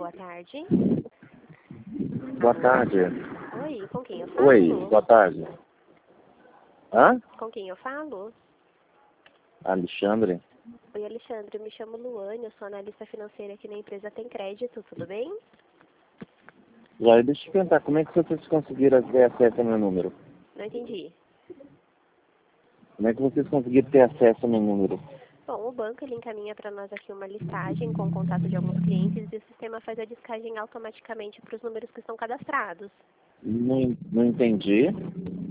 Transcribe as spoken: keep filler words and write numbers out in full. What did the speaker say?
boa tarde. Boa tarde. Oi, com quem eu falo? Oi, boa tarde. Hã? Com quem eu falo? Alexandre. Oi, Alexandre, eu me chamo Luane, eu sou analista financeira aqui na empresa Tem Crédito, tudo bem? Já, deixa eu te perguntar, como é que vocês conseguiram ter acesso ao meu número? Não entendi. Como é que vocês conseguiram ter acesso ao meu número? Bom, o banco ele encaminha para nós aqui uma listagem com o contato de alguns clientes e o sistema faz a descagem automaticamente para os números que estão cadastrados. Não, não entendi.